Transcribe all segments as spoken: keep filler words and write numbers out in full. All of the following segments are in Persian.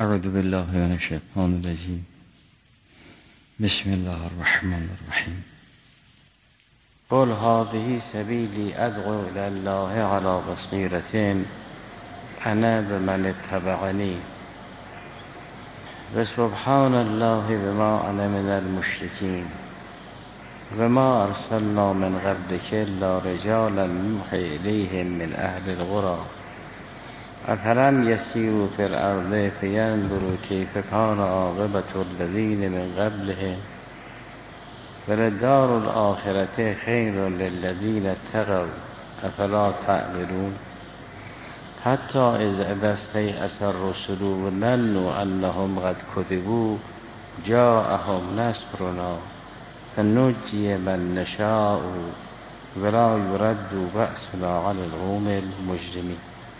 اعوذ بالله من الشیطان الرجیم. بسم الله الرحمن الرحیم. قل هذه سبیلی ادعو الی الله علی بصیرة انا بمن اتبعنی و سبحان الله بما انا من المشرکین و ما ارسلنا من قبلک الا رجالا نوحی الیهم من اهل القری افلم یسیروا فی الارض فینظروا کیف کان عاقبة الذین من قبلهم وللدار الآخرة خیر للذین اتقوا افلا تعقلون حتی اذا استیأس الرسل وظنوا انهم قد کذبوا جاءهم نصرنا فنجی من نشاء ولا یرد بأسنا علی القوم المجرمین.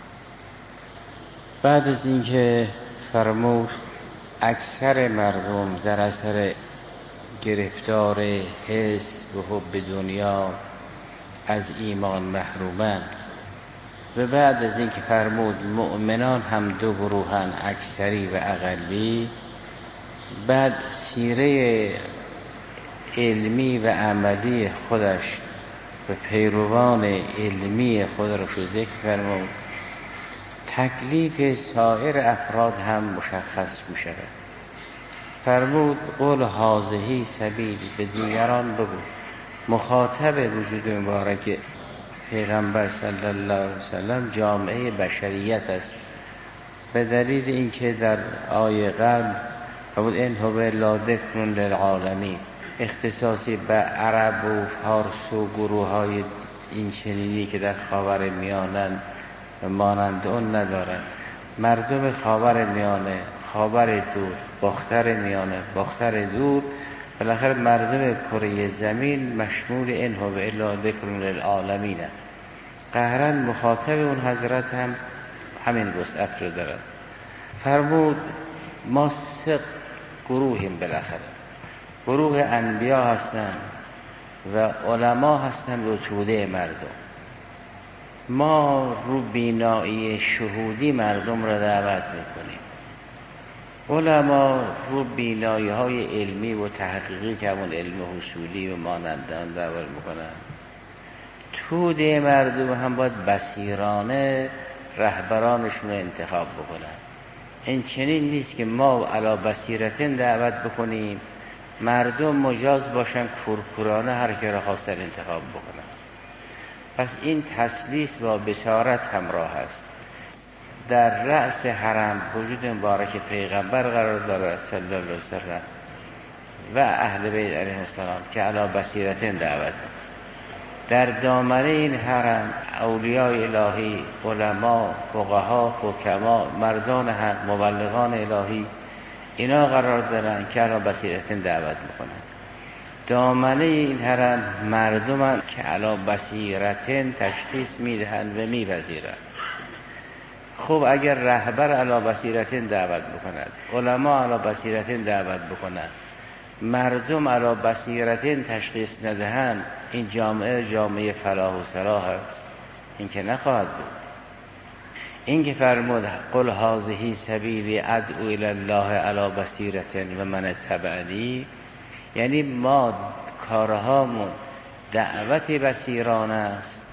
بعد از اینکه فرمود اکثر مردم در اثر گرفتار حس و حب دنیا از ایمان محرومند و بعد از اینکه فرمود مؤمنان هم دو گروهن، اکثری و اقلی، بعد سیره علمی و عملی خودش و پیروان علمی خود را رو ذکر فرمود. تکلیف سایر افراد هم مشخص می شود. فرمود قل هذه سبیل، به دیگران بگو، مخاطب وجود مبارک پیغمبر صلی الله علیه وسلم جامعه بشریت است، به دلیل اینکه در آیه قبل فرمود ان هو الا ذکر للعالمین، اختصاصی به عرب و فارس و گروه های این چنینی که در خاور میانند و مانند اون ندارند. مردم خاور میانه، خاور دور، باختر میانه، باختر دور، بالاخره مردم کره زمین مشمول این هو الا ذکر للعالمین. قهرا مخاطب اون حضرت هم همین وسعت رو دارد. فرمود ما سه گروهیم، بالاخره گروه انبیا هستند و علما هستند و توده مردم. ما رو بینایی شهودی مردم را دعوت میکنیم، علما رو بینایی های علمی و تحقیقی که همون علم حصولی و مانندان دعوت میکنن. توده مردم هم باید بصیرانه رهبرانشون رو انتخاب بکنن. این چنین نیست که ما علی بصیرتن دعوت بکنیم، مردم مجاز باشن کورکورانه هر که را خواستن انتخاب بکنن. پس این تسلیس با بشارت همراه است. در رأس حرم وجود مبارک پیغمبر قرار دارد صلی الله علیه وسلم و اهل بیت علیه السلام که علی بصیرتن دعوت. در دامنه این حرم اولیاء الهی، علما، فقها، حکما، مردان حق، مبلغان الهی، اینا قرار دارن که علی بصیرتن دعوت میکنن. دامنه این حرم مردم که علی بصیرتن تشخیص میدهند و میپذیرند. خب اگر رهبر علی بصیرتن دعوت بکند، علما علی بصیرتن دعوت بکنند، مردم علی بصیرتن تشخیص ندهند، این جامعه جامعه فلاح و صلاح است؟ این که نخواهد بود. این که فرمود قل هذه سبیلی ادعو الی الله علی بصیرة و من اتبعنی، یعنی ما کارهامون دعوت بصیرانه است،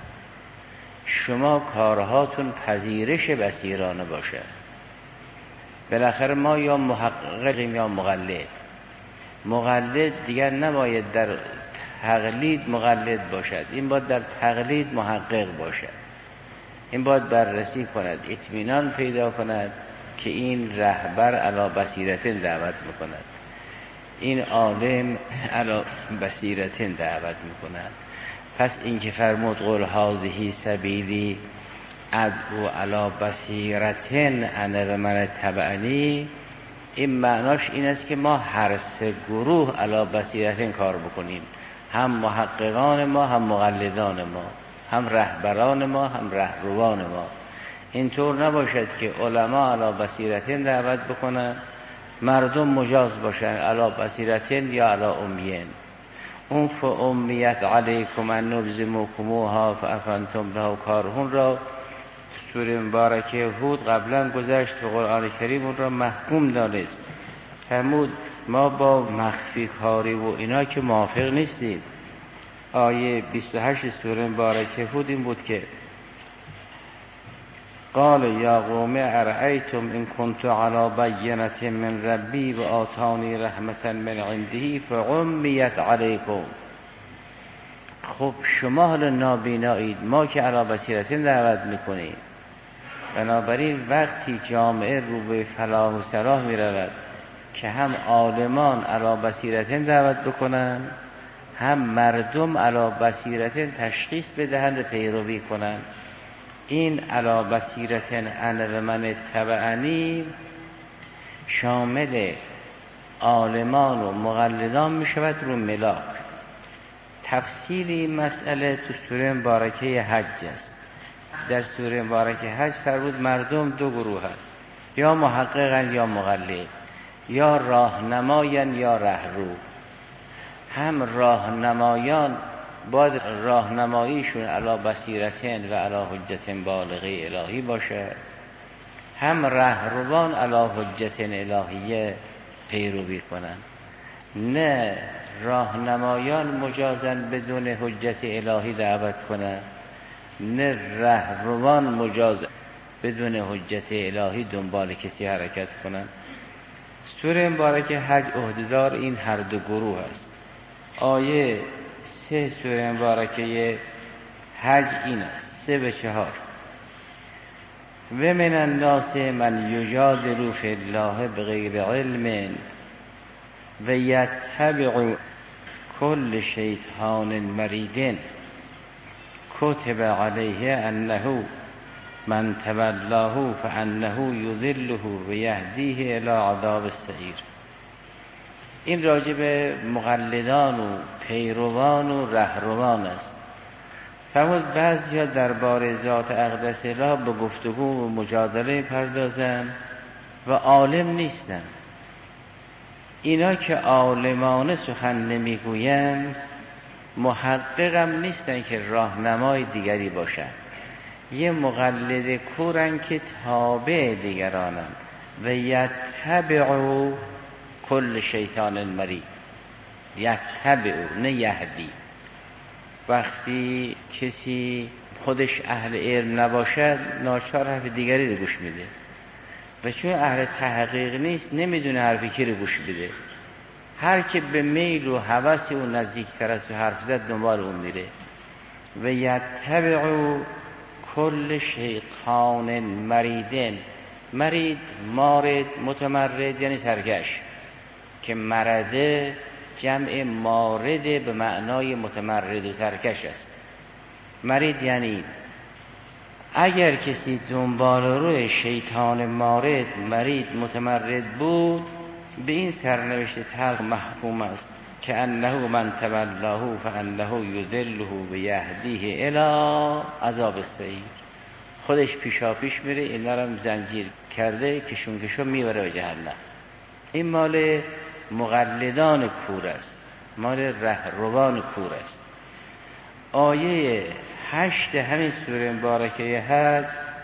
شما کارهاتون پذیرش بصیرانه باشه. بالاخره ما یا محققیم یا مقلد. مقلد دیگر نباید در تقلید مقلد باشد، این باید در تقلید محقق باشد. این باید بررسی کند، اطمینان پیدا کند که این رهبر علی بصیرتن دعوت میکند، این عالم علی بصیرتن دعوت میکند. پس این که فرمود قل هذه سبیلی ادعو علی بصیرتن انا و من اتبعنی، این معناش این است که ما هر سه گروه علی بصیرتن کار بکنیم، هم محققان ما، هم مقلدان ما، هم رهبران ما، هم رهروان ما. اینطور نباشد که علما علی بصیرتن دعوت بکنن، مردم مجاز باشن علی بصیرتن یا علی امیین. اون فامیت علیکم ان نلزمکموها فافنتم له کارهون را سوره مبارکه هود قبلا گذشت و قرآن کریم اون را محکوم دانست. فرمود ما با مخفی کاری و اینا که موافق نیستیم. آیه بیست و هشت سوره مبارکه هود این بود که قال یا قوم ارأیتم ان كنت على بینة من ربی و آتانی رحمة من عنده فعمیت علیکم. خب شما حالا نابینایید، ما که علی بصیرت دعوت میکنیم. بنابراین وقتی جامعه رو به فلاح و صلاح میرود که هم عالمان علی بصیرت دعوت بکنن، هم مردم علی بصیرت تشخیص بدهند و پیروی کنند. این علی بصیرت انا و من تبعنی شامل عالمان و مقلدان می شود رو ملاک. تفصیل این مسئله تو سوره مبارکه حج است. در سوره مبارکه حج فرمود مردم دو گروه هست، یا محققن یا مقلد، یا راهنمایان یا رهرو. هم راهنمایان باید راهنماییشون علی بصیرتن و علی حجت بالغه الهی باشه، هم رهروان علی حجت الهیه پیروی کنن. نه راهنمایان مجازن بدون حجت الهی دعوت کنن، نه رهروان مجاز بدون حجت الهی دنبال کسی حرکت کنن. سوره مبارکه حج عهدهدار این هر دو گروه است. آیه سه سوره مبارکه حج این است، سه به چهار. و من الناس من یجادل فی الله بغیر علم و یتبع کل شیطان مرید کتب علیه انه من تولاه فانه یضله و یهدیه الی عذاب السعیر. این راجع به مقلدان و پیروان و رهروان است. فرمود بعضیا درباره ذات اقدس الله به گفتگو و مجادله پردازن و عالم نیستن. اینا که عالمانه سخن نمیگویند محققم نیستن که راهنمای دیگری باشن. یه مقلد کورن که تابع دیگرانن. و یتبعو کل شیطان مرید. یتبعو نه یهدی. وقتی کسی خودش اهل علم نباشد ناچار حرف دیگری رو گوش میده و چون اهل تحقیق نیست نمیدونه حرف کی رو گوش بده. هر که به میل و هوس اون نزدیکتر است و حرف زد دنبال اون میره. و یتبع کل شیطان مریدن. مرید مارد متمرد یعنی سرکش، که مرده جمع مارد به معنای متمرد و سرکش است. مرید یعنی اگر کسی دنبال روی شیطان مارد مرید متمرد بود به این سرنوشت تلخ محکوم است که انه من تولاه فانه یضله و یهدیه الی عذاب السعیر. خودش پیشا پیش میره اینا رو زنجیر کرده کشون کشون میبره به جهنم. این مال مقلدان کور است، مال رهروان کور است. آیه هشت همین سوره مبارکه حج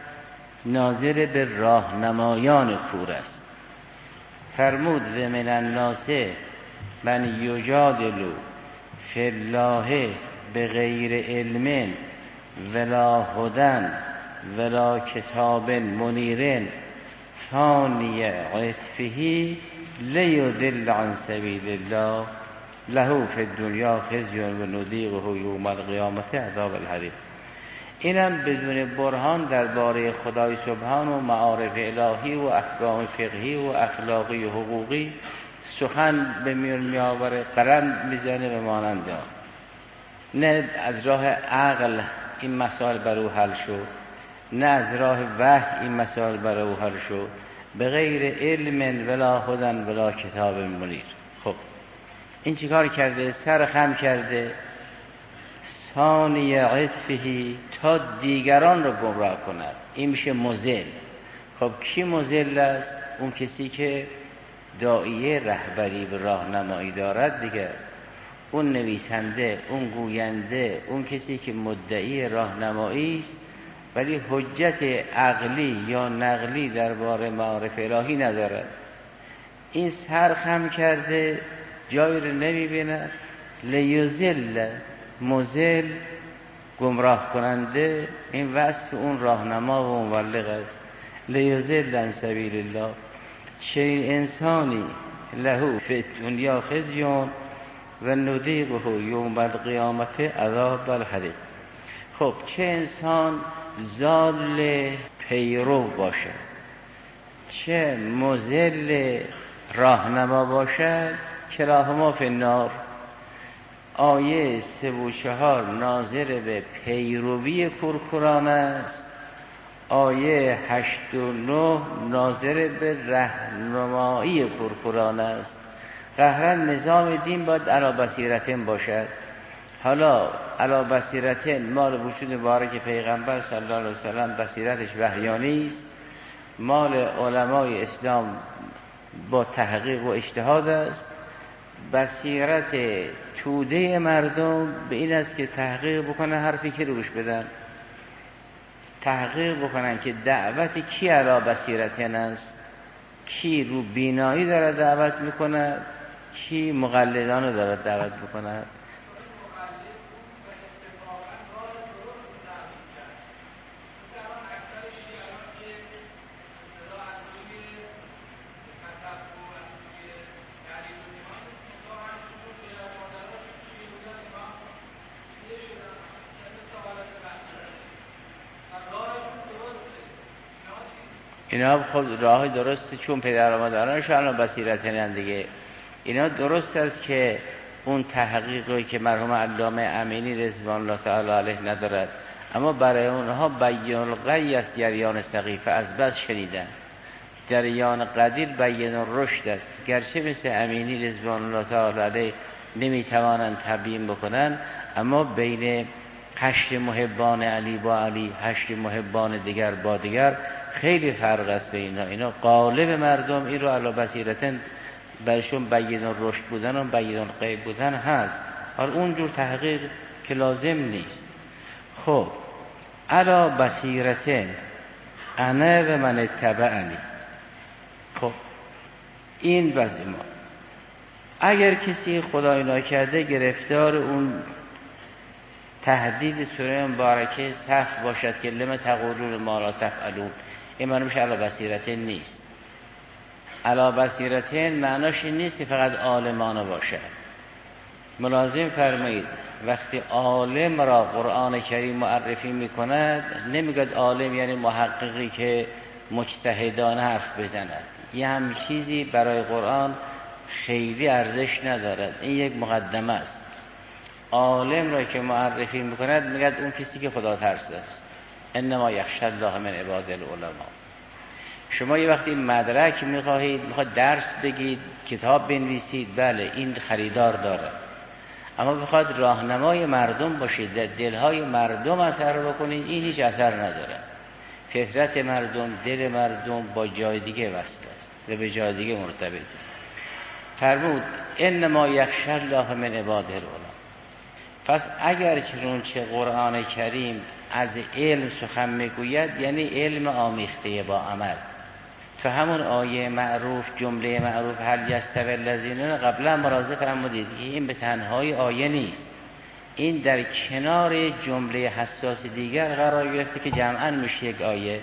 ناظر به راهنمایان کور است. فرمود و من الناس من یجادل فی الله بغیر علم ولا هدی ولا کتاب منیر ثانی عطفه لیضل عن سبیل الله له فی الدنیا خزی و نذیقه یوم القیامة عذاب الحریق. اینم بدون برهان درباره خدای سبحان و معارف الهی و احکام فقهی و اخلاقی و حقوقی سخن به میون میآوره، قلم میزنه به ماننده. نه از راه عقل این مسائل بر او حل شد، نه از راه وحی این مسائل بر او حل شد، به غیر علم ولا هدی ولا کتاب منیر. خب این چیکار کرده؟ سر خم کرده ثانی عطفه تا دیگران رو گمراه کند. این میشه مضل. خب کی مضل است؟ اون کسی که داعیه رهبری و راهنمایی دارد دیگه. اون نویسنده، اون گوینده، اون کسی که مدعی راهنمایی است ولی حجت عقلی یا نقلی درباره معارف الهی ندارد. این سر خم کرده جایی رو نمیبیند. لیوزل، مزل، گمراه کننده، این وصف اون راهنما و مبلغ است. لیوزل عن سبیل الله، چه انسانی له فی الدنیا خزی و نذیقه یوم القیامت عذاب الحریق. خب چه انسان ضال پیرو باشد، چه مضل راهنما باشد، کلاهما فی النار. آیه سه و چهار ناظر به پیروی کورکوران است، آیه هشت و نه ناظر به رهنمایی کورکوران است. قهرا نظام دین باید علی بصیرتین باشد. حالا علی بصیرتین مال وجود مبارک پیغمبر صلی الله علیه وسلم بصیرتش وحیانی است، مال علمای اسلام با تحقیق و اجتهاد است. بصیرت توده مردم به این است که تحقیق بکنن حرفی که روش بدن، تحقیق بکنن که دعوت کی علی بصیرتین است، کی رو بینایی داره دعوت میکنه، کی مقلدانه داره دعوت میکنه. اینا خود راه درسته، چون پدر و مادرانشان بصیرتن دیگه. اینا درست است که اون تحقیقی که مرحوم علامه امینی رضوان الله تعالی علیه ندارد، اما برای اونها بیان الغی است، جریان سقیفه از بس شنیدن. جریان قدیر بیان الرشد است، گرچه مثل امینی رضوان الله تعالی علیه نمیتوانند تبیین بکنن، اما بین هشت محبان علی با علی، هشت محبان دیگر با دیگر خیلی فرق است به اینا. اینا غالب مردم این رو علی بصیرتن برشون بیان رشد بودن و بیان غیب بودن هست، حالا اونجور تحقیق که لازم نیست. خب علی بصیرتن انا و من اتبعنی. خب این وضع ما. اگر کسی خدای ناکرده گرفتار اون تهدید سوره مبارکه صف باشد که لم تقولون ما لا تفعلون، این معنیش علی بصیرتن نیست. علی بصیرتن معناش این نیست که فقط عالمانه باشد. ملازم فرمایید وقتی عالم را قرآن کریم معرفی میکند نمیگد عالم یعنی محققی که مجتهدانه حرف بزند، یه هم چیزی برای قرآن خیلی ارزش ندارد، این یک مقدمه است. عالم را که معرفی میکند میگد اون کسی که خدا ترسه است، انما یخشی الله من عباد العلماء. شما یه وقتی مدرک میخواهید، میخواید درس بگید، کتاب بنویسید، بله این خریدار داره، اما بخواد راهنمای مردم باشید، در دلهای مردم اثر بکنید، این هیچ اثر نداره. فطرت مردم، دل مردم با جای دیگه وصل است و به جای دیگه مرتبط. فرمود انما یخشی الله من عباد العلماء. پس اگر چنانچه قرآن کریم از علم سخن میگوید یعنی علم آمیخته با عمل. تو همون آیه معروف، جمله معروف هل یستوی الذین، قبلا مراجعه فرمودید که این به تنهایی آیه نیست، این در کنار جمله حساس دیگر قرار گرفته که جمعاً میشه یک آیه.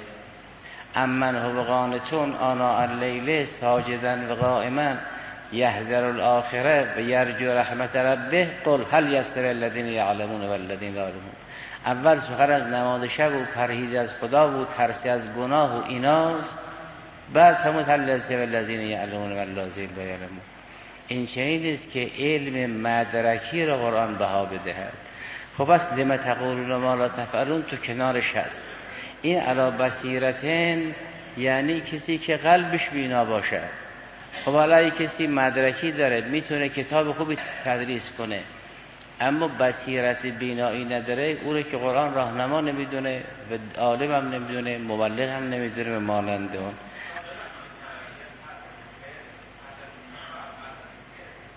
امن هو قانتون آناء اللیل ساجدا و قائما یحذر الاخره و یرجو رحمت ربه قل هل یستوی الذین یعلمون و الذین لا یعلمون. اول سخن از نماز شب و پرهیز از خدا و ترس از گناه و ایناست، بعد همون هل یستوی الذین یعلمون و الذین لا یعلمون. این چنین است که علم مدرکی را قرآن بها بدهد. خب پس لم تقولون ما لا تفعلون تو کنارش هست. این علی بصیرتن یعنی کسی که قلبش بینا باشد. خب حالا کسی مدرکی داره میتونه کتاب خوبی تدریس کنه، اما بصیرت بینایی نداره، او رو که قرآن راهنما نمیدونه و عالم هم نمیدونه، مبلغ هم نمیدونه و مانند اون.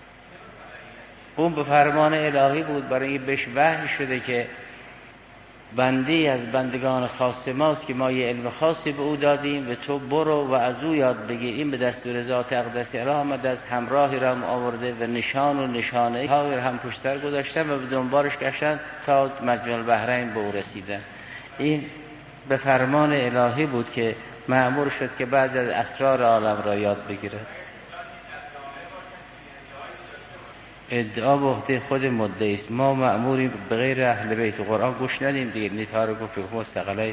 اون به فرمان الهی بود، برای بهش وحی شده که بندی از بندگان خاص ماست که ما یه علم خاصی به او دادیم و تو برو و از او یاد بگیر. این به دستور ذات اقدس اله آمده است، همراهی را هم آورده و نشان و نشانه ها را هم پشت سر گذاشتن و به دنبالش گشتن تا مجمع البحرین به او رسیدن. این به فرمان الهی بود که مأمور شد که بعد از اسرار عالم را یاد بگیره. ادعا به عهده خود مدعی است. ما مأموریم به غیر اهل بیت و قرآن گوش ندیم دیگه. نیتار گفت که مستقله.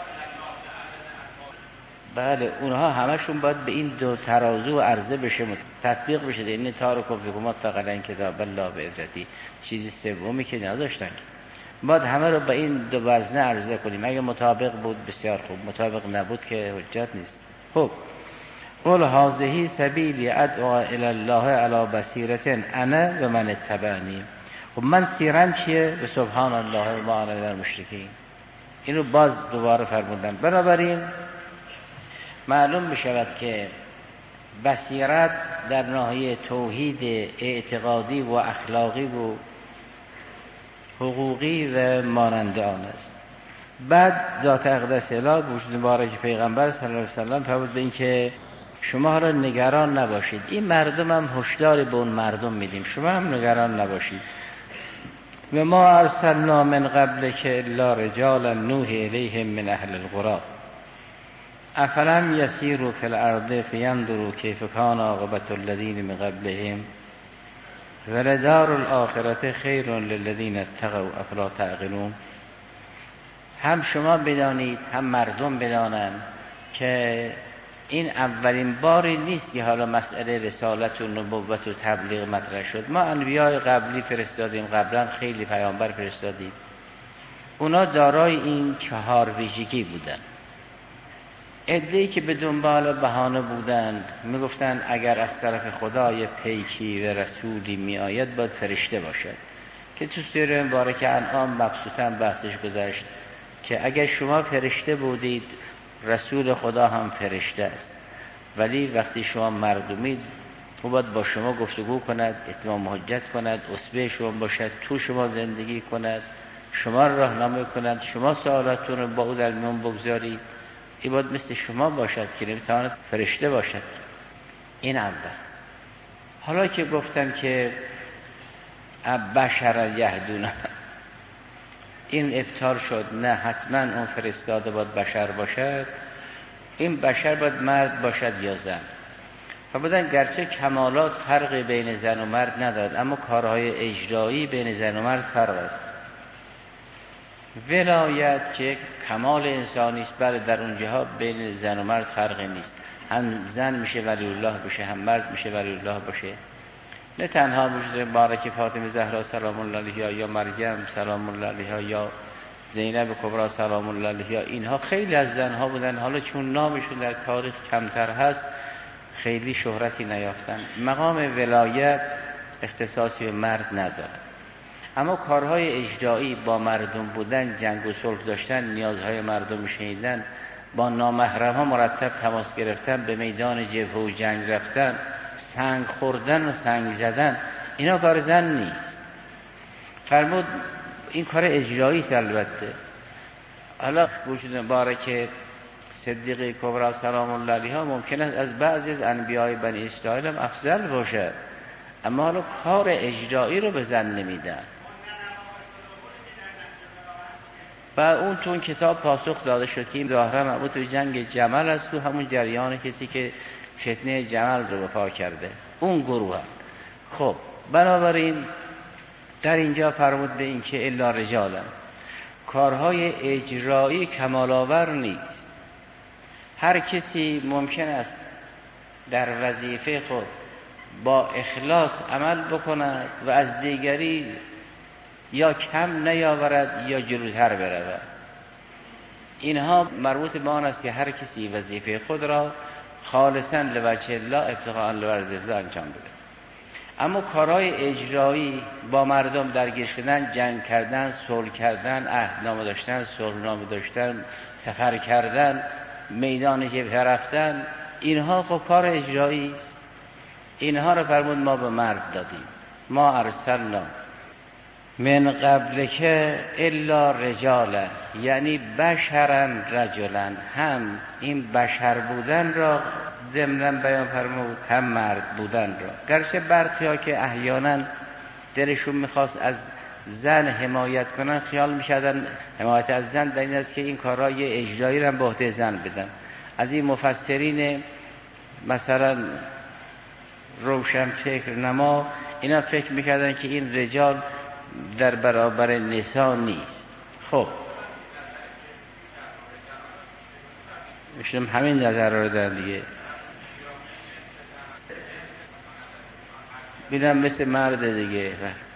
بله اونها همشون باید به این دو ترازو عرضه بشه، تطبیق بشه. این نیتار گفت که مستقله کتاب الله به عزتی. چیزی سومی که نداشتن، باید همه رو به این دو وزنه عرضه کنیم. اگه مطابق بود بسیار خوب، مطابق نبود که حجت نیست. خب قل هذه سبیلی ادعو الی الله علی بصیرة انا و من اتبعنی. خب من سیرم چیه؟ به سبحان الله و ما انا من المشرکین. اینو باز دوباره فرمودن. بنابراین معلوم بشود که بصیرت در ناحیه توحید اعتقادی و اخلاقی و حقوقی و مانند آن است. بعد ذات اقدس اله وجود مبارک پیغمبر صلی الله علیه و سلم فرمود به این که شما حالا نگران نباشید، این مردم هم هشداری به اون مردم میدیم، شما هم نگران نباشید. و ما ارسلنا من قبل که الا رجالا نوحی الیهم من اهل القری افلم یسیروا فی الارض فینظروا کیف کان عاقبة الذین من قبلهم ولدار الاخرة خیر للذین اتقوا افلا تعقلون. هم شما بدانید هم مردم بدانند که این اولین باری نیست که حالا مسئله رسالت و نبوت و تبلیغ مطرح شد. ما انبیاء قبلی فرستادیم، قبلا خیلی پیامبر فرستادیم، اونا دارای این چهار ویژگی بودن. عده‌ای که به دنبال بهانه بودند میگفتند اگر از طرف خدا یه پیکی و رسولی می آید باید فرشته باشد، که تو سوره مبارکه انعام مبسوطاً بحثش گذشت که اگر شما فرشته بودید رسول خدا هم فرشته است، ولی وقتی شما مردمید او باید با شما گفتگو کند، اتمام حجت کند، اسوه شما باشد، تو شما زندگی کند، شما راهنمایی کند، شما سوالاتتون رو با او در میان بگذارید. این باید مثل شما باشد که نمیتواند فرشته باشد. این اول. حالا که گفتن که بشر یهدون، این ابطال شد. نه، حتما اون فرستاده باید بشر باشد. این بشر باید مرد باشد یا زن. و بودن گرچه کمالات فرق بین زن و مرد ندارد، اما کارهای اجرایی بین زن و مرد فرق است. ولایت که کمال انسانی است، بله در اونجاها بین زن و مرد فرقی نیست، هم زن میشه ولی الله بشه، هم مرد میشه ولی الله باشه. نه تنها وجود مبارک فاطمه زهرا سلام الله علیها یا مریم سلام الله علیها یا زینب کبرا سلام الله علیها، اینها خیلی از زنها بودن، حالا چون نامشون در تاریخ کمتر هست خیلی شهرتی نیافتن. مقام ولایت اختصاصی به مرد ندارد، اما کارهای اجرایی با مردم بودن، جنگ و صلح داشتن، نیازهای مردم شنیدن، با نامحرم‌ها مرتب تماس گرفتن، به میدان جبهه و جنگ رفتن، سنگ خوردن و سنگ زدن، اینا کار زن نیست. فرمود این کار اجرایی است. البته حالا وجود مبارک صدیقه کبرا سلام الله علیها ممکن است از بعضی از انبیای بنی اسرائیل هم افضل باشد، اما حالا کار اجرایی رو به زن نمیدن. و اون تو اون کتاب پاسخ داده شد که این ظاهرا مربوط به جنگ جمل است، تو همون جریان کسی که فتنه جمل رو به پا کرده، اون گروه هم. خب بنابراین در اینجا فرمود به این که الا رجالا، کارهای اجرایی کمال‌آور نیست. هر کسی ممکن است در وظیفه خود با اخلاص عمل بکند و از دیگری یا کم نیاورد یا جلوتر برود. اینها مربوط به آن است که هر کسی وظیفه خود را خالصاً لوجه الله ابتغاء لوجه الله انجام بده. اما کارهای اجرایی با مردم درگیر شدن، جنگ کردن، صلح کردن، عهدنامه داشتن، صلحنامه داشتن، سفر کردن، میدان جبهه رفتن، اینها خب کار اجرایی است. اینها را فرمود ما به مرد دادیم. ما ارسلنا من قبل که الا رجالا، یعنی بشرن رجلن، هم این بشر بودن را ضمناً بیان فرمود هم مرد بودن را. گرچه برخی ها که احیانا دلشون میخواست از زن حمایت کنن خیال میشدن حمایت از زن در این است که این کارهای اجرایی را به عهده زن بدن. از این مفسرین مثلا روشن فکر نما اینا فکر میکردن که این رجال در برابر نساء نیست. خب میشنم همین نظر رو دارن دیگه، بینم مثل مرد دیگه.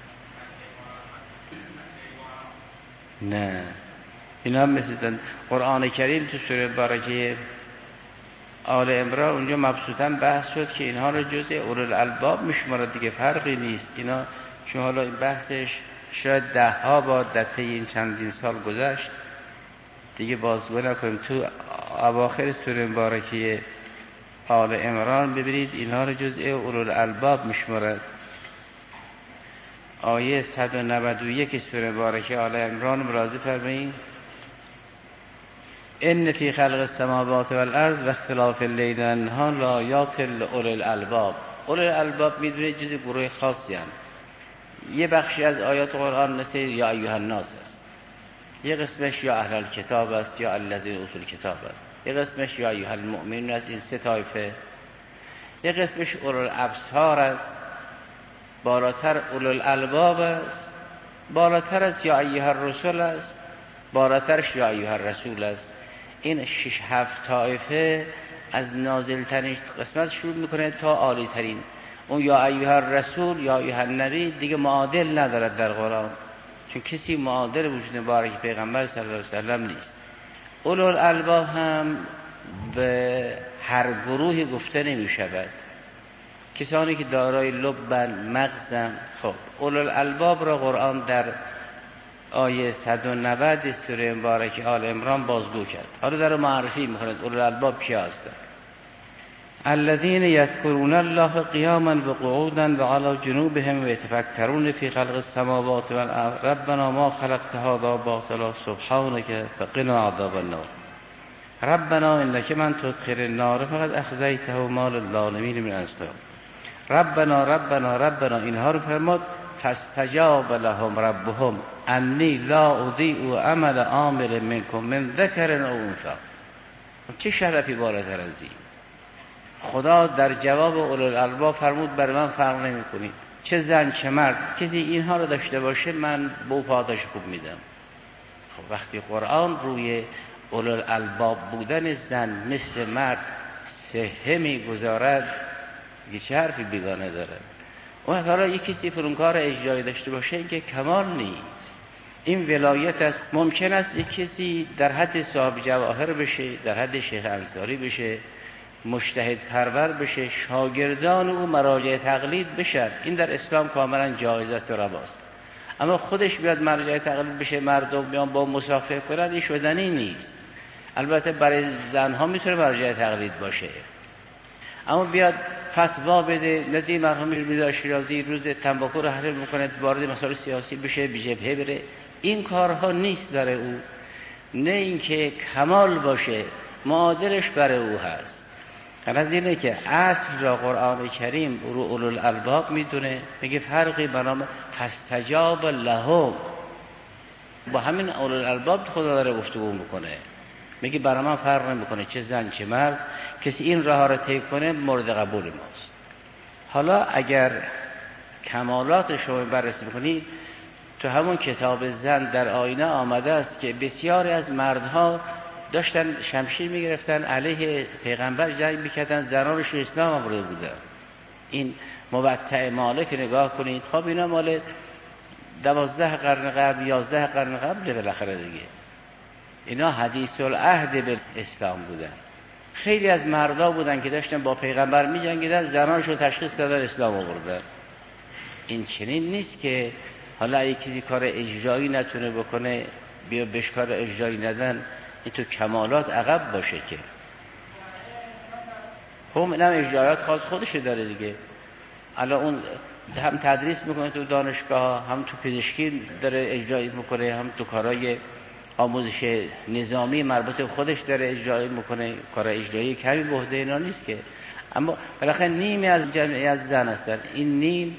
نه اینا مثل دن. قرآن کریم تو سوره بارکه آل عمران اونجا مبسوطاً بحث شد که اینها رو جزء اولوالالباب میشمارد دیگه، فرقی نیست اینا. چون حالا این بحثش شاید ده ها بار در طی این چندین سال گذشت دیگه، بازگو نکنیم. تو اواخر سوره مبارکه آل عمران ببینید اینها رو جزء اولوالالباب میشمارد. آیه صد و نود و یک سوره مبارکه آل عمران مراجعه فرمایید: ان فی خلق السماوات والارض و اختلاف اللیل و النهار لآیات لأولی الالباب. اولی الالباب میدونید جزء گروه خاصی هستند. یه بخشی از آیات قرآن مثل یا ایها الناس است، یه قسمش یا اهل الکتاب است یا الذین اوتوا الکتاب است، یه قسمش یا ایها المؤمنون است. این سه طایفه. یه قسمش اولوالابصار است، بالاتر اولوالالباب است، بالاتر از یا ایها الرسل است، بالاترش یا ایها الرسول است. این شش هفت طایفه از نازل ترین قسمت شروع میکنه تا عالی ترین. اون یا ایها الرسول یا ایها النبی دیگه معادل ندارد در قرآن، چون کسی معادل وجود مبارک پیغمبر صلی الله علیه وسلم نیست. اولوالالباب هم به هر گروهی گفته نمی شود، کسانی که دارای لبن مغزن. خب اولوالالباب را قرآن در آیه صد و نود سوره مبارکه آل عمران بازگو کرد. حالا در معرفی می‌کند اولوالالباب کیا هستند. الذين يذكرون الله قياما وقعودا وعلى جنوبهم ويتفكرون في خلق السماوات والارض ربنا ما خلقت هذا باطلا سبحانك فقنا عذاب النار ربنا انك من تدخل النار فقد اخزيته وما للظالمين من انصار ربنا ربنا ربنا. اینها رو فرمود فاستجاب لهم ربهم انی لا اضیع عمل عامل منکم من ذکر او انثی. چه شرفی بالاتر از این؟ خدا در جواب اولوالالباب فرمود برای من فرق نمی کنید چه زن چه مرد، کسی اینها رو داشته باشه من به او پاداش خوب میدم. خب وقتی قرآن روی اولوالالباب بودن زن مثل مرد صحه میگذارد دیگه چه حرفی بیگانه دارد؟ اون حالا یک کسی فرونکار اجرایی داشته باشه این که کمال نیست، این ولایت است. ممکن است یک کسی در حد صاحب جواهر بشه، در حد شیخ انصاری بشه، مجتهد پرور بشه، شاگردان او مراجع تقلید بشن، این در اسلام کاملا جایز است و رواست. اما خودش بیاد مراجع تقلید بشه، مردم بیان با مسافه کنند، این شدنی نیست. البته برای زنها میتونه مراجع تقلید باشه، اما بیاد فتوا بده نزدیک مرحوم میرزا شیرازی روز تنباکو رو حرام میکنه، وارد مسائل سیاسی بشه، به جبهه بره، این کارها نیست برای او. نه اینکه کمال باشه، معادلش برای او هست. غرض اینه که اصل را قرآن کریم رو اولوالالباب میدونه، میگه فرقی بنام فاستجاب لهم. با همین اولوالالباب خدا داره گفتگو میکنه، میگه برای من فرق نمیکنه چه زن چه مرد، کسی این راه را طی کنه مورد قبول ماست. حالا اگر کمالات شما بررسی بکنید، تو همون کتاب زن در آینه آمده است که بسیاری از مردها داشتن شمشیر میگرفتن علیه پیغمبر جنگ میکردن، زنانش اسلام آورده بودن. این مبتع مالک نگاه کنید، خب اینا مال دوازده قرن قبل، یازده قرن قبل بالاخره دیگه، اینا حدیث العهد به اسلام بودن. خیلی از مردا بودن که داشتن با پیغمبر میجنگیدن، زنانشو تشخیص دادن اسلام آوردن. این چنین نیست که حالا اگه کسی کار اجرایی نتونه بکنه بیا بهش کار اجرایی ندن، این تو کمالات عقب باشه که خب اینم اجرایات خاص خودش داره دیگه. الان اون هم تدریس میکنه تو دانشگاه، هم تو پزشکی داره اجرایی میکنه، هم تو کارهای آموزش نظامی مربوط به خودش داره اجرایی میکنه. کار اجرایی کمی به عهده اینا نیست که، اما بالاخره نیمی از جمعیت زن هستن. این نیم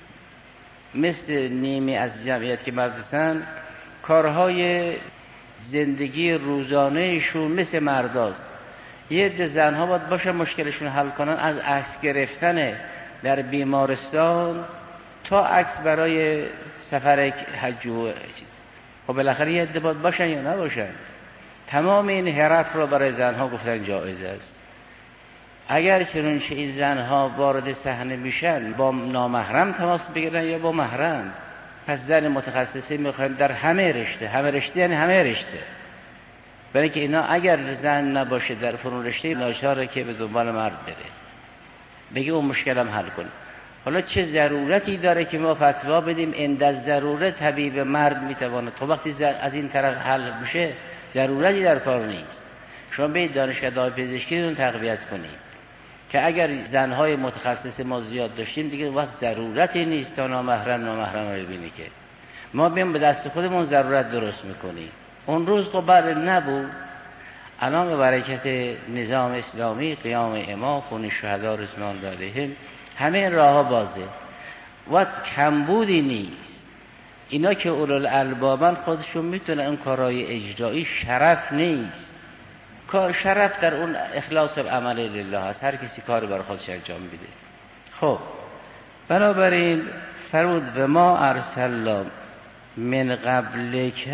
مثل نیمی از جمعیت که مرد هستن کارهای زندگی روزانهشون مثل مرداست. یه عده زنها باید باشن مشکلشون حل کنن، از عکس گرفتن در بیمارستان تا عکس برای سفر حج و چیز. خب بالاخره یه عده باید باشن یا نباشن. تمام این حرف رو برای زنها گفتن جایز است. اگر چنانچه این زنها وارد صحنه میشن با نامحرم تماس بگیرن یا با محرم، پس زن متخصصی میخوایم در همه رشته. همه رشته یعنی همه رشته، برای که اینا اگر زن نباشه در فرون رشته ناچاره که به دنبال مرد بره، بگه اون مشکلم حل کن. حالا چه ضرورتی داره که ما فتوا بدیم عند ضروره طبیب مرد میتواند؟ تو وقتی از این طرف حل میشه ضرورتی در کار نیست. شما به دانشگاه پزشکی تقویت کنید که اگر زنهای متخصص ما زیاد داشتیم دیگه وقت ضرورتی نیست تا نامحرم نامحرم رو ببینی، که ما بیم به دست خودمون ضرورت درست میکنیم. اون روز خب بله نبود. الان به برکت نظام اسلامی، قیام امام، خون شهدا رضوان الله علیهم، همه این راه ها بازه و کمبودی نیست. اینا که اولوالالبابن خودشون میتونن این کارهای اجرایی شرف نیست. کار شرف در اون اخلاص العمل لله هست، هر کسی کاری برای خودش انجام میده. خب بنابراین فرمود و ما ارسلنا من قبلک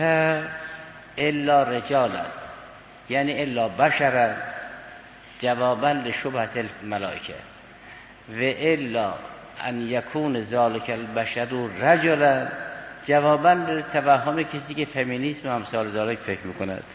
الا رجالا، یعنی الا بشرا جوابا لشبهة الملائکه و الا ان یکون ذلک البشر رجلا جوابا لتوهم کسی که فمینیسم و امثال ذلک فکر میکند.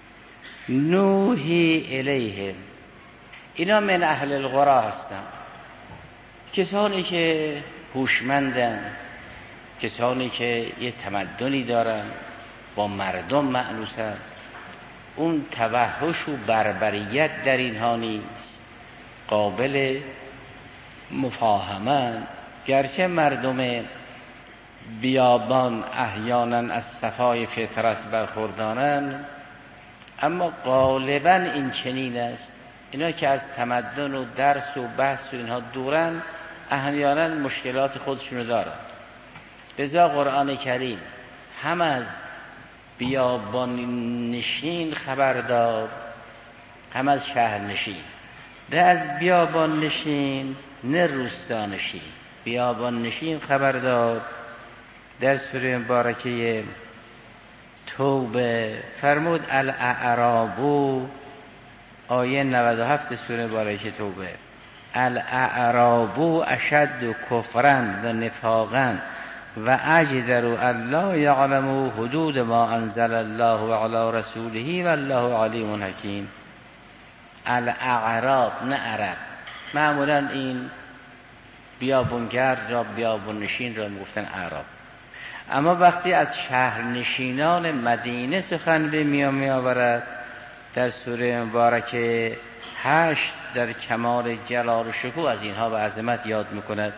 نوحی الیهم، اینا من اهل القرى هستن، کسانی که هوشمندن، کسانی که یه تمدنی دارن، با مردم مأنوسن. اون توحش و بربریت در اینها نیست، قابل مفاهمه. گرچه مردم بیابان احیانا از صفای فطرت برخوردارن، اما غالبا این چنین است. اینا که از تمدن و درس و بحث و اینها دورن احیانا مشکلات خودشونو دارن. لذا قرآن کریم هم از بیابان نشین خبردار، هم از شهر نشین. ده از بیابان نشین نه روستا نشین، بیابان نشین خبردار. در سوره مبارکه توبه فرمود الاعرابو، آیه نود و هفت سوره مبارکه توبه، الاعرابو اشد کفرا و نفاقا و اجدر الله یعلم حدود ما انزل الله علی رسوله و الله علیم حکیم. الاعراب نه عرب. معمولا این بیابونگرد را بیابون نشین را میگفتن اعراب، اما وقتی از شهرنشینان مدینه سخن به میان می آورد در سوره مبارکه هشت در کمال جلال و شکوه از اینها به عظمت یاد میکند.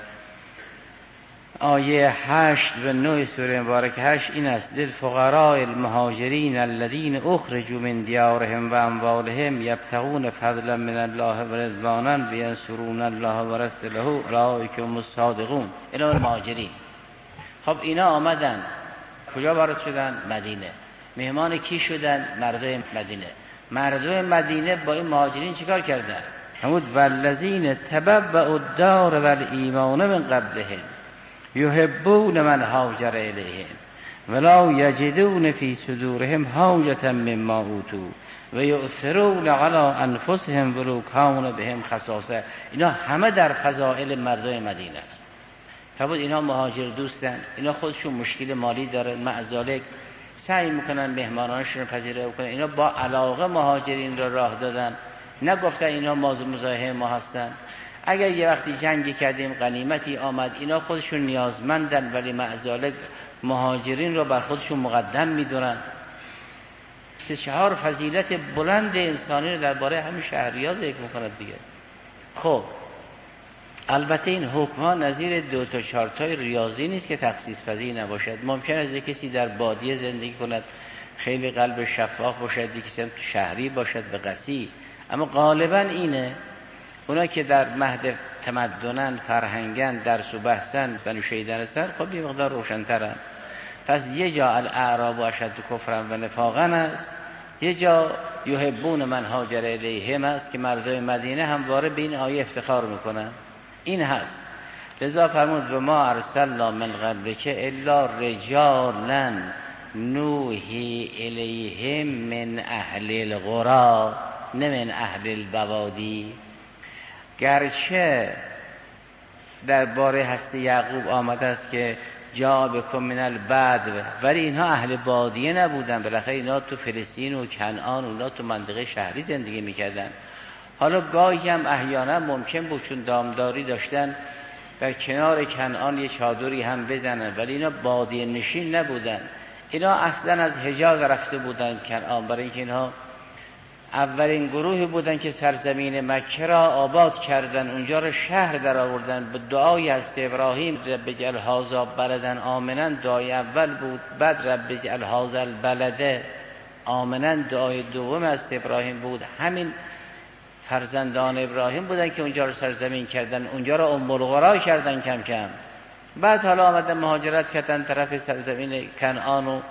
آیه هشت و نه سوره مبارکه هشت این است: للفقراء المهاجرین الذین اخرجوا من دیارهم و اموالهم یبتغون فضلا من الله و رضوانا لینصرون الله و رسوله اولئک هم الصادقون. اینا مهاجرین. خب اینا آمدن کجا وارد شدن؟ مدینه. مهمان کی شدن؟ مردم مدینه. مردم مدینه با این مهاجرین چیکار کردن؟ همون والذین تبوأوا الدار والایمان من قبلهم یحبون من هاجر الیهم ولا یجدون فی صدورهم حاجة مما اوتوا و یؤثرون علی انفسهم ولو کان بهم خصاصه. اینا همه در فضائل مردم مدینه است. فرمود اینا مهاجر دوستن، اینا خودشون مشکل مالی دارن، معذالک سعی میکنن مهمانانشون رو پذیرایی بکنن. اینا با علاقه مهاجرین رو راه دادن، نگفتن اینا مزاحم ما هستن. اگر یه وقتی جنگی کردیم غنیمتی آمد، اینا خودشون نیازمندن ولی معذالک مهاجرین رو بر خودشون مقدم میدونن. سه چهار فضیلت بلند انسانی رو درباره همین شهریار ذکر میکنند دیگه. خب البته این حکم ها نظیر دو تا چهار تای ریاضی نیست که تخصیص پذیر نباشد. ممکن است کسی در بادیه زندگی کند خیلی قلب شفاف باشد، یکی هم شهری باشد به قصی، اما غالبا اینه اونا که در مهد تمدنن، فرهنگن، درس و بحثن و نوشیدن هستن، خب یه مقدار روشن‌ترن. پس یه جا الاعراب و اشد کفرا و نفاقا است، یه جا یحبون من هاجر الیهم است که مردم مدینه همواره به این آیه افتخار میکنن. این هست. لذا فرمود و ما ارسلنا من قبلک الا رجالا نوحی الیهم من اهل القرى نه من اهل البوادی. گرچه در باره هست یعقوب آمده است که جا بکن من البدو، ولی اینها اهل بادیه نبودن، بالاخره اینا تو فلسطین و کنعان و اینا تو منطقه شهری زندگی میکردن. حالا گاهی هم احیانا ممکن بود چون دامداری داشتن در کنار کنعان یه چادری هم بزنن، ولی اینا بادیه نشین نبودن. اینا اصلا از حجاز رفته بودن کنعان، برای اینکه اینها اولین گروهی بودن که سرزمین مکه را آباد کردن، اونجا را شهر در آوردن. به دعای حضرت ابراهیم رب اجعل هذا بلدا آمنا دعای اول بود، بعد رب اجعل هذا البلد آمنا دعای دوم حضرت ابراهیم بود. همین فرزندان ابراهیم بودن که اونجا رو سرزمین کردن، اونجا رو ام القری کردن کم کم. بعد حالا آمدن مهاجرت کردن طرف سرزمین کنعان و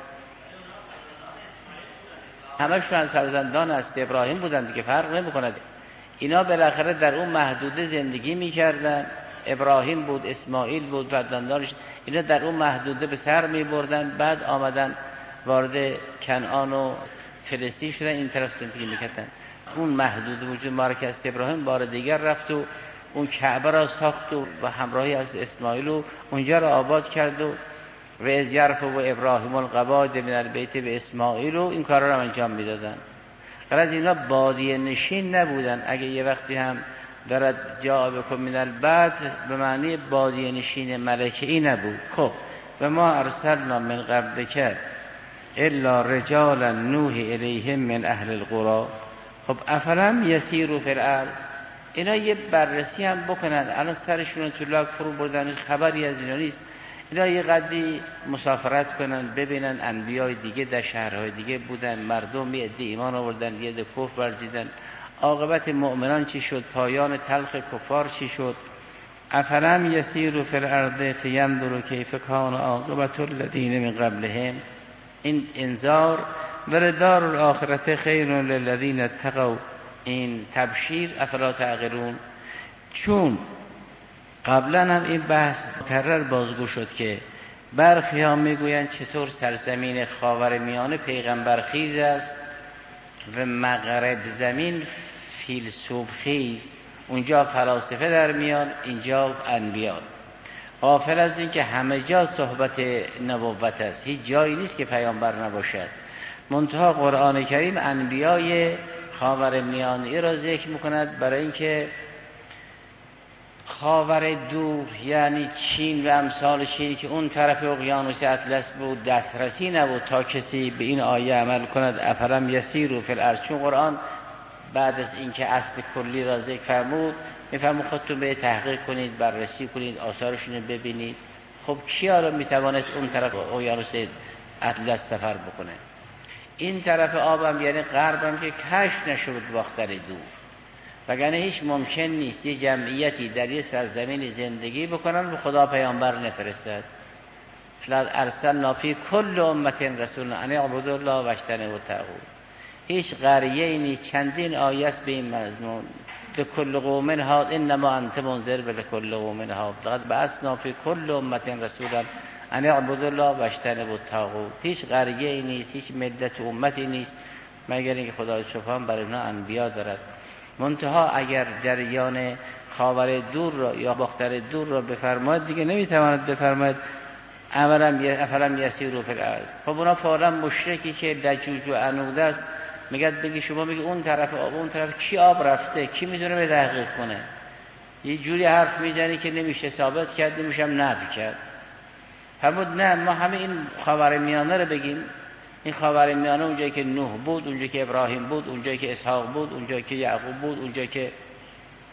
همشون از فرزندان است ابراهیم بودن دیگه، فرق نمی‌کند. اینا بالاخره در اون محدوده زندگی می‌کردن. ابراهیم بود، اسماعیل بود، فرزندانش، اینا در اون محدوده به سر می‌بردن. بعد آمدن وارد کنعان و فلسطین شدن، این طرف زندگی می‌کردن. اون محدوده وجود مرکز ابراهیم بار دیگر رفت و اون کعبه را ساخت و به همراهی از اسماعیل و اونجا را آباد کرد و و از یرفع و ابراهیم القواعد من البیت به اسماعیل و این کارا را انجام میدادن. غرض اینا بادیه نشین نبودن. اگه یه وقتی هم دارد جا بکن من البد به معنی بادیه نشین ملکه‌ای نبود. خب و ما ارسلنا من قبلک الا رجالا نوحی الیهم من اهل القرى. خب افلم یسیروا فی الارض، اینا یه بررسی هم بکنن. الان سرشون تو لاک فرو بردن، خبری از اینا نیست. اینا یه قدری مسافرت کنن، ببینن انبیای دیگه در شهرهای دیگه بودن، مردم یه عده ایمان آوردن، یه عده کفر ورزیدن، عاقبت مؤمنان چی شد، پایان تلخ کفار چی شد. افلم یسیروا فی الارض فینظروا کیف کان عاقبت الذین من قبلهم. این انذار و دار الاخرة خیر للذین اتقوا، این تبشیر. افلا تعقلون. چون قبلا هم این بحث مکرر بازگو شد که برخی ها میگویند چطور سرزمین خاورمیانه پیغمبر خیز است و مغرب زمین فیلسوف خیز، اونجا فلاسفه در میان، اینجا انبیا. غافل از این که همه جا صحبت نبوت است، هیچ جایی نیست که پیامبر نباشد. منتها قرآن کریم انبیای خاورمیانه را ذکر میکند برای اینکه خاور دور یعنی چین و امثال چین که اون طرف اقیانوس اطلس بود دسترسی نبود تا کسی به این آیه عمل کند. افلم یسیروا فی الارض، چون قرآن بعد از اینکه اصل کلی را ذکر فرمود میفرمود خودتون به تحقیق کنید، بررسی کنید، آثارشون رو ببینید. خب کی حالا میتوانست اون طرف اقیانوس اطلس سفر بکنه؟ این طرف آبم یعنی غربم که کشف نشد باختر دور، وگرنه هیچ ممکن نیست یه جمعیتی در یه سرزمین زندگی بکنن و خدا پیامبر نفرستد. لقد ارسلنا فی کل امة رسولا ان اعبدوا الله واجتنبوا الطاغوت. هیچ قریه‌ای نیست، چندین آیه است به این مضمون. لکل قوم هاد انما انت منذر لکل قوم هاد لقد بعثنا فی کل امة رسولا ان اعبدوا الله واجتنبوا الطاغوت. هیچ قریه‌ای نیست، هیچ ملت امتی نیست مگر اینکه خدای سبحان برای اونها انبیا دارد. منتها اگر جریان خاور دور را یا باختر دور را بفرماید دیگه نمیتواند بفرماید افلم یسیروا فی الارض. خب اونا فعلا مشرکی که لجوج و عنوده است میگه بگی شما میگی اون طرف آب، اون طرف کی آب رفته، کی میدونه به تحقیق کنه؟ یه جوری حرف میزنی که نمیشه ثابت کرد، نمیشه نفی کرد. فرمود نه، ما همه این خاورمیانه رو بگیم. این خاورمیانه اونجایی که نوح بود، اونجایی که ابراهیم بود، اونجایی که اسحاق بود، اونجایی که یعقوب بود، اونجایی که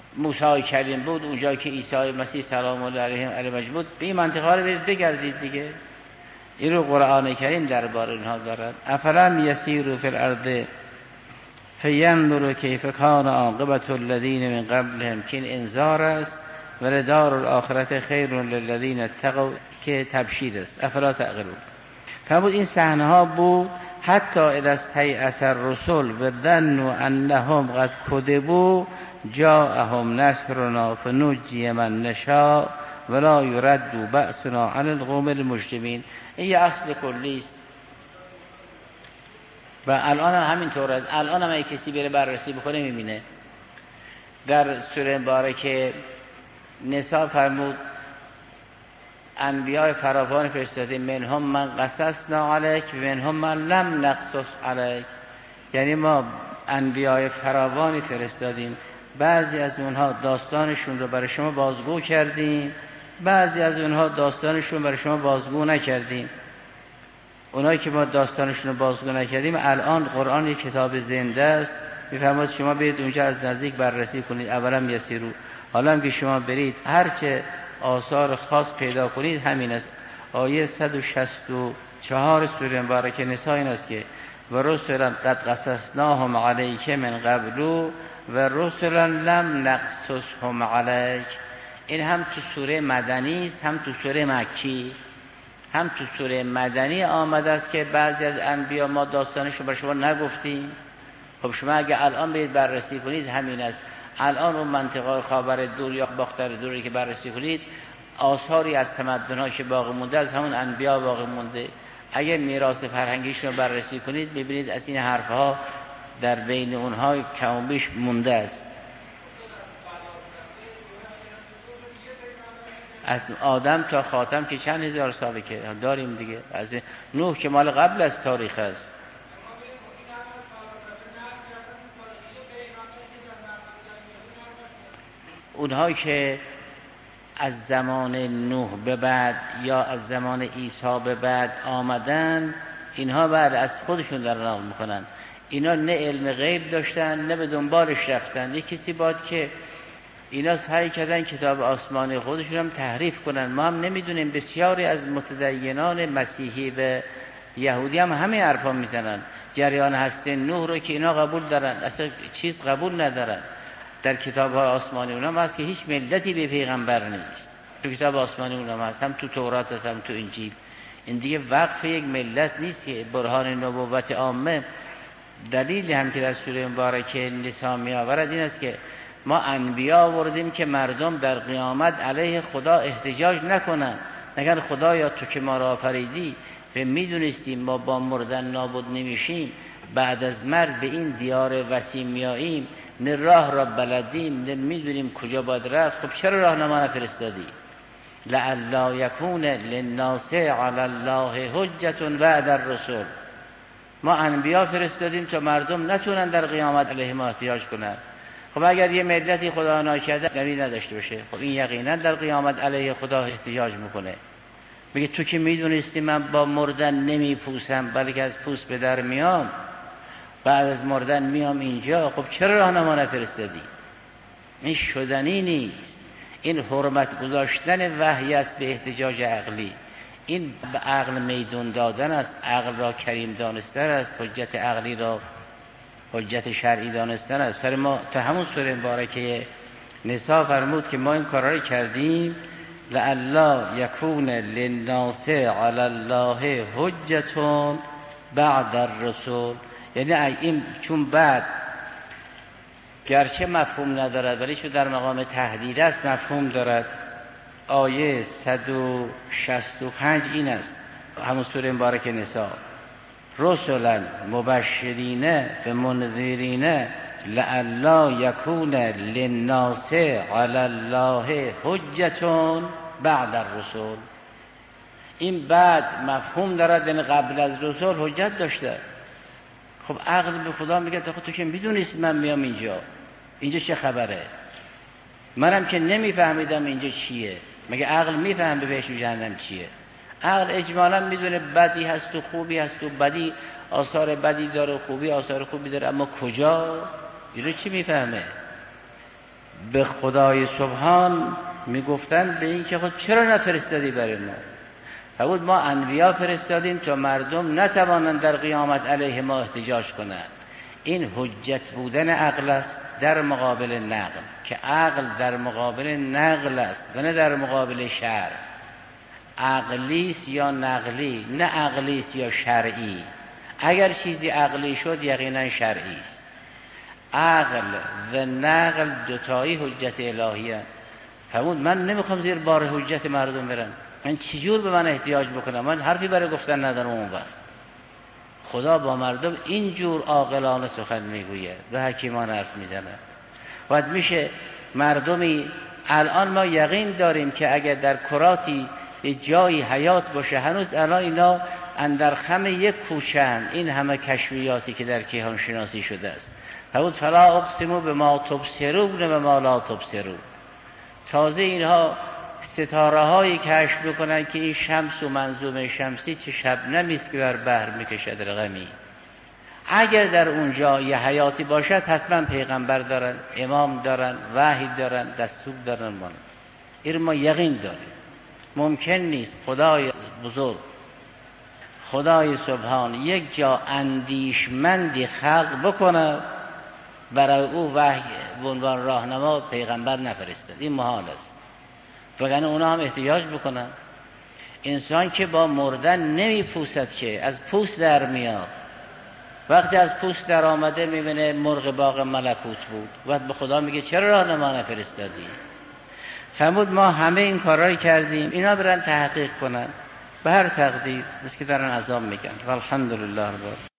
موسی کلیم بود، اونجا که عیسی مسیح سلام الله علیه علیه بود، به این منطقه ها رو برید بگردید دیگه. این رو قرآن کریم درباره اینها دارد. افلم یسیروا فی الارض فینظروا کیف کان عاقبة الذین من قبلهم، که این انذار است، ولدار الاخرة خیر للذین اتقوا که تبشیر است. افلا تعقلون. فرمود این صحنه ها بود حتی اذا استیأس الرسل وظنوا انهم قد کذبوا جاءهم نصرنا فنجی من نشاء ولا یرد بأسنا عن القوم المجرمین. این یه اصل کلی است و الان هم همینطور است. الان هم اگه کسی بره بررسی بکنه میبینه. در سوره مبارکه نساء فرمود انبیاء فراوان فرستاده، منهم من قصصنا علیک و منهم من لم نقصص علیک، یعنی ما انبیاء فراوانی فرستادیم، بعضی از اونها داستانشون رو برای شما بازگو کردیم، بعضی از اونها داستانشون برای شما بازگو نکردیم. اونایی که ما داستانشون رو بازگو نکردیم، الان قرآن یک کتاب زنده است، میفرماید شما برید اونجا از نزدیک بررسی کنید. اولا یسیرو، حالا هم که شما برید هرچه آثار خاص پیدا کنید همین است. آیه صد و شصت و چهار سوره مبارکه نساء این است که و رسلا قد قصصناهم علیک من قبل و رسلا لم نقصصهم علیک. این هم تو سوره مدنی است، هم تو سوره مکی. هم تو سوره مدنی آمده است که بعضی از انبیا ما داستانشو برای شما نگفتیم. خب شما اگه الان برید بررسی کنید همین است. الان اون منطقه خاور دور یا باختر دوری که بررسی کنید، آثاری از تمدن‌ها که باقی مونده از همون انبیا باقی مونده. اگه میراث فرهنگیشون رو بررسی کنید ببینید از این حرفها در بین اونها کم و بیش مونده است. از آدم تا خاتم که چند هزار ساله که داریم دیگه. از نوح که مال قبل از تاریخ است. اونهایی که از زمان نوح به بعد یا از زمان عیسی به بعد آمدن، اینها بعد از خودشون در نقل میکنن. اینا نه علم غیب داشتن نه به دنبالش رفتن. یک کسی باید که اینا سعی کردن کتاب آسمانی خودشون هم تحریف کنن. ما هم نمیدونیم، بسیاری از متدینان مسیحی و یهودی هم همه حرفا میزنن. جریان هسته نوح رو که اینا قبول دارن، اصلا چیز قبول ندارن. در کتاب های آسمانی اونها هست که هیچ ملتی به پیغمبر نیست. تو کتاب آسمانی اونها هست، هم تو تورات هست هم تو انجیل. این دیگه وقف یک ملت نیست که برهان نبوت عامه. دلیلی هم که در سوره مبارکه نساء می آورد این است که ما انبیا آوردیم که مردم در قیامت علیه خدا احتجاج نکنن، نگن خدایا تو که ما را آفریدی و میدونستیم ما با مردن نابود نمیشیم، بعد از مرگ به این دیار وسیع میاییم، نه راه را بلدیم نه میدونیم کجا باید رفت. خب چرا راهنما نفرستادی؟ لعلا یکون للناس علی الله حجة بعد الرسل. ما انبیا فرستادیم تا مردم نتونن در قیامت علیه ما احتجاج کنن. خب اگر یه ملتی خدا ناکرده نبی نداشته باشه، خب این یقینا در قیامت علیه خدا احتجاج میکنه. میگه تو که میدونستی من با مردن نمیپوسم بلکه از پوست به در میام، بعد از مردن میام اینجا، خب چرا راهنما نفرستادی؟ این شدنی نیست. این حرمت گذاشتن وحی است به احتجاج عقلی. این به عقل میدون دادن است، عقل را کریم دانستن است، حجت عقلی را حجت شرعی دانستن است. سر ما تا همون سوره مبارکه نساء فرمود که ما این کارا رو کردیم لعلا یکون للناس علی الله حجة بعد الرسل. یعنی این چون بعد گرچه مفهوم ندارد ولی چون در مقام تهدید است مفهوم دارد. آیه صد و شصت و پنج این است، همون سوره مبارکه نساء، رسلا مبشرین و منذرین لعلا یکون للناس علی الله حجة بعد الرسل. این بعد مفهوم دارد، یعنی قبل از رسول حجت داشته. خب عقل به خدا میگه تو تو که میدونیست من میام اینجا، اینجا چه خبره؟ منم که نمیفهمیدم اینجا چیه. مگه عقل میفهم به بهشت و جهنم چیه؟ عقل اجمالا میدونه بدی هست و خوبی هست و بدی آثار بدی داره و خوبی آثار خوبی داره، اما کجا؟ اینو چی میفهمه؟ به خدای سبحان میگفتن به این که خود چرا نفرستادی برای ما؟ فرمود ما انبیا فرستادیم تا مردم نتوانند در قیامت علیه ما احتجاج کنند. این حجت بودن عقل است در مقابل نقل، که عقل در مقابل نقل است و نه در مقابل شرع. عقلی است یا نقلی، نه عقلی است یا شرعی. اگر چیزی عقلی شد یقینا شرعی است. عقل و نقل دوتایی حجت الهیه. فرمود من نمیخوام زیر بار حجت مردم برم، من چجور به من احتیاج بکنم؟ من حرفی برای گفتن ندارم. اون وقت خدا با مردم اینجور عاقلانه سخن میگوید و حکیمان حرف میزنه. باید میشه مردمی، الان ما یقین داریم که اگر در کراتی جایی حیات باشه، هنوز الان اینا اندر خم یک کوچه‌اند. این همه کشفیاتی که در کیهان شناسی شده است. فرمود فلا اقسموا بما تبصرون و ما لا تبصرون. تازه اینها ستاره هایی کشف بکنن که این شمس و منظومه شمسی چه شبنمی است که بر بحر میکشد رقمی. اگر در اونجا یه حیاتی باشد حتما پیغمبر دارن، امام دارن، وحی دارن، دستور دارن. من این ما یقین داریم. ممکن نیست خدای بزرگ، خدای سبحان یک جا اندیشمندی خلق بکنه برای او وحی به عنوان راهنما پیغمبر نفرستد. این محال است. وگرنه اونا هم احتیاج بکنن. انسان که با مردن نمی پوسد، که از پوست در میاد. وقتی از پوست در آمده میبینه مرغ باغ ملکوت بود، وقت به خدا میگه چرا راهنما نفرستادی؟ فرمود ما همه این کارهایی کردیم، اینا برن تحقیق کنن به هر تقدیر، مثل که دارن عذاب میگن. والحمدلله رب